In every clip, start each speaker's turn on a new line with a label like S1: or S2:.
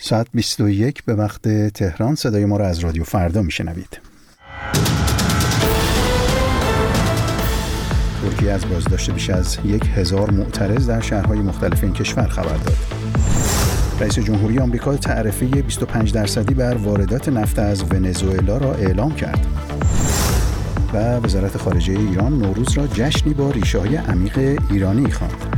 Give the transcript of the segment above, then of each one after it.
S1: ساعت 21 به وقت تهران. صدای ما را از رادیو فردا میشنوید. ترکیه از بازداشت بیش از 1000 معترض در شهرهای مختلف این کشور خبر داد. رئیس جمهوری آمریکا تعرفه 25% بر واردات نفت از ونزوئلا را اعلام کرد. و وزارت خارجه ایران نوروز را جشنی با ریشه‌های عمیق ایرانی خواند.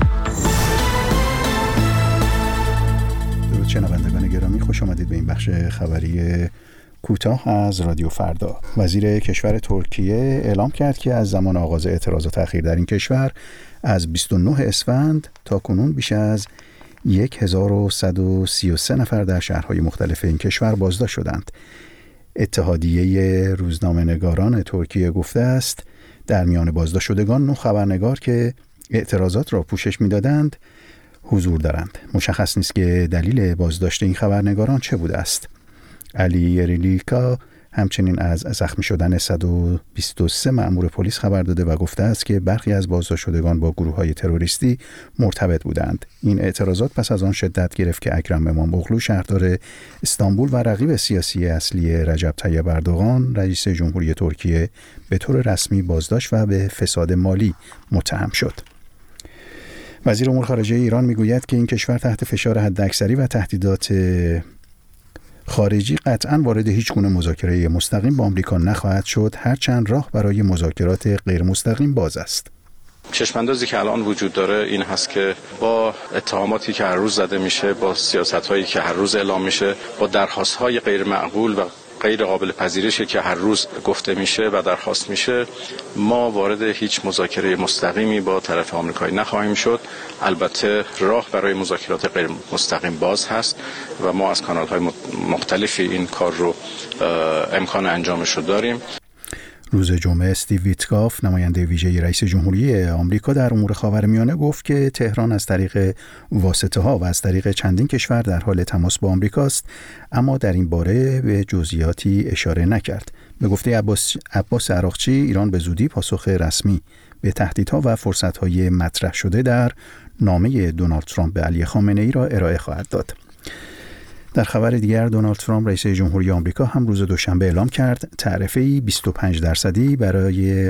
S1: درود شنوندگان گرامی، خوش آمدید به این بخش خبری کوتاه از رادیو فردا. وزیر کشور ترکیه اعلام کرد که از زمان آغاز اعتراضات اخیر در این کشور از 29 اسفند تا کنون بیش از 1133 نفر در شهرهای مختلف این کشور بازداشت شدند. اتحادیه روزنامه‌نگاران ترکیه گفته است در میان بازداشت شدگان 9 خبرنگار که اعتراضات را پوشش می‌دادند حضور دارند. مشخص نیست که دلیل بازداشت این خبرنگاران چه بوده است. علی یریلیکا همچنین از زخمی شدن 123 مأمور پلیس خبر داده و گفته است که برخی از بازداشت شدگان با گروه‌های تروریستی مرتبط بودند. این اعتراضات پس از آن شدت گرفت که اکرم اماموغلو شهردار استانبول و رقیب سیاسی اصلی رجب طیب اردوغان رئیس جمهوری ترکیه به طور رسمی بازداشت و به فساد مالی متهم شد. وزیر امور خارجه ایران میگوید که این کشور تحت فشار حداکثری و تهدیدات خارجی قطعاً وارد هیچ گونه مذاکره مستقیم با آمریکا نخواهد شد، هرچند راه برای مذاکرات غیر مستقیم باز است.
S2: چشم‌اندازی که الان وجود داره این هست که با اتهاماتی که هر روز زده میشه، با سیاست‌هایی که هر روز اعلام میشه، با درخواست‌های غیر معقول و غیر قابل پذیرشی که هر روز گفته میشه و درخواست میشه، ما وارد هیچ مذاکره مستقیمی با طرف آمریکایی نخواهیم شد. البته راه برای مذاکرات غیر مستقیم باز هست و ما از کانال‌های مختلفی این کار رو امکان انجامش رو داریم.
S1: روز جمعه استیو ویتکاف نماینده ویژه رئیس جمهوری آمریکا در امور خاورمیانه گفت که تهران از طریق واسطه‌ها و از طریق چندین کشور در حال تماس با آمریکاست، اما در این باره به جزئیاتی اشاره نکرد. به گفته عباس عراقچی، ایران به زودی پاسخ رسمی به تهدیدها و فرصت‌های مطرح شده در نامه دونالد ترامپ به علی خامنه‌ای را ارائه خواهد داد. در خبر دیگر، دونالد ترامپ رئیس جمهوری آمریکا هم روز دوشنبه اعلام کرد تعرفه 25% برای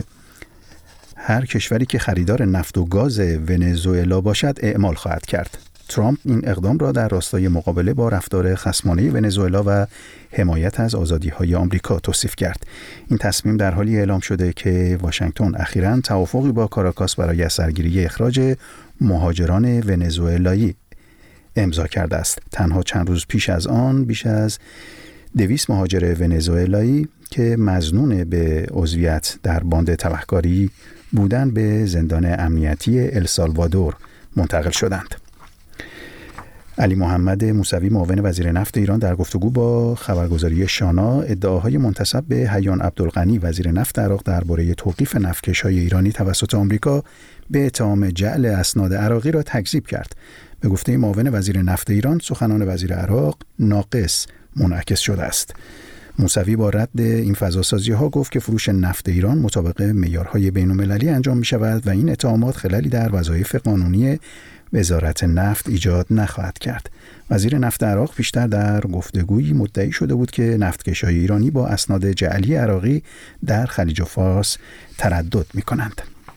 S1: هر کشوری که خریدار نفت و گاز ونزوئلا باشد اعمال خواهد کرد. ترامپ این اقدام را در راستای مقابله با رفتار خصمانه ونزوئلا و حمایت از آزادی‌های آمریکا توصیف کرد. این تصمیم در حالی اعلام شده که واشنگتن اخیراً توافقی با کاراکاس برای سرگیری اخراج مهاجران ونزوئلایی امضا کرده است. تنها چند روز پیش از آن بیش از 200 مهاجر ونزوئلایی که مظنون به عضویت در باند تبهکاری بودند به زندان امنیتی السالوادور منتقل شدند. علی محمد موسوی معاون وزیر نفت ایران در گفتگو با خبرگزاری شانا ادعاهای منتسب به حیان عبدالغنی وزیر نفت عراق درباره توقیف نفتکش‌های ایرانی توسط آمریکا به اتهام جعل اسناد عراقی را تکذیب کرد. به گفته معاون وزیر نفت ایران، سخنان وزیر عراق ناقص منعکس شده است. موسوی با رد این فضاسازی‌ها گفت که فروش نفت ایران مطابق معیارهای بین‌المللی انجام می‌شود و این اتهامات خللی در وظایف قانونی وزارت نفت ایجاد نخواهد کرد. وزیر نفت عراق پیشتر در گفتگویی مدعی شده بود که نفتکش‌های ایرانی با اسناد جعلی عراقی در خلیج فارس تردد می‌کنند.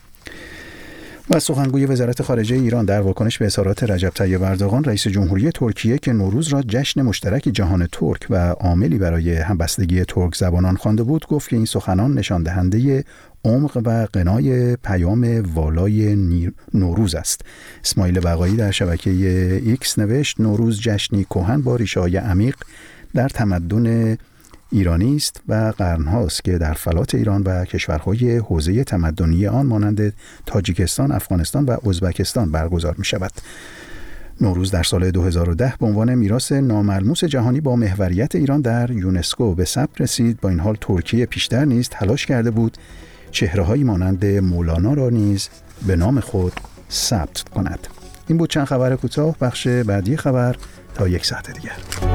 S1: و سخنگوی وزارت خارجه ایران در واکنش به اظهارات رجب طیب اردوغان رئیس جمهوری ترکیه که نوروز را جشن مشترک جهان ترک و عاملی برای همبستگی ترک زبانان خوانده بود، گفت که این سخنان نشان دهنده عمق و غنای پیام والای نوروز است. اسماعیل بقایی در شبکه ایکس نوشت نوروز جشنی کهن با ریشه‌های عمیق در تمدن ایرانی است و قرن‌هاست که در فلات ایران و کشورهای حوزه تمدنی آن مانند تاجیکستان، افغانستان و ازبکستان برگزار می‌شود. نوروز در سال 2010 به عنوان میراث ناملموس جهانی با محوریت ایران در یونسکو به ثبت رسید. با این حال ترکیه پیشتر نیز تلاش کرده بود چهره‌هایی مانند مولانا را نیز به نام خود ثبت کند. این بود چند خبر کوتاه. بخش بعدی خبر تا یک ساعت دیگر.